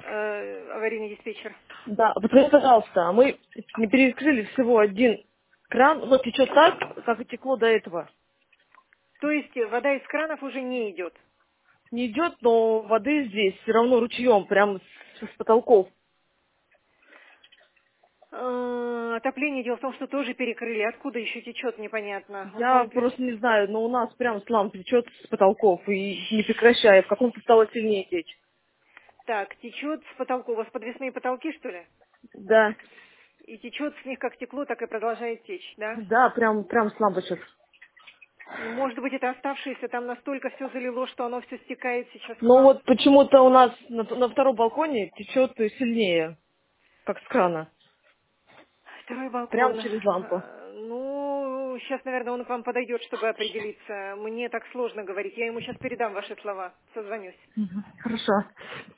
Аварийный диспетчер. Да, подскажите, пожалуйста, мы не перекрыли всего один кран, но течет так, как и текло до этого. То есть вода из кранов уже не идет? Не идет, но воды здесь все равно ручьем, прямо с потолков. Отопление, дело в том, что тоже перекрыли. Откуда еще течет, непонятно. Я просто не знаю, но у нас прям слам течет с потолков и не прекращая. В каком-то стало сильнее течь. Так, течет с потолка. У вас подвесные потолки, что ли? Да, И течет с них как текло, так и продолжает течь, да? да, прям слам течет. Ну, может быть, это оставшееся, там настолько все залило, что оно все стекает сейчас к Но вам? вот почему-то у нас на втором балконе течет сильнее, как с крана. Второй Прямо балкон. через лампу. Ну, сейчас, наверное, он к вам подойдет, чтобы определиться. Мне так сложно говорить. Я ему сейчас передам ваши слова. Созвонюсь. Мгм, хорошо.